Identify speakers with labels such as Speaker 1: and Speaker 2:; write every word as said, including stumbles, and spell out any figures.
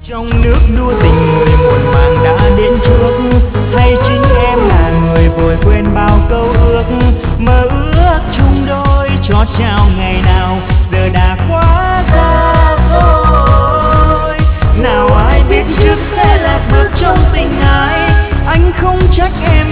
Speaker 1: Trong nước đua tình người muộn màng đã đến trước, hay chính em là người vội quên bao câu ước, mơ ước chung đôi cho trao ngày nào giờ đã quá xa rồi. Nào ai biết trước sẽ lạc bước trong tình ai, anh không trách em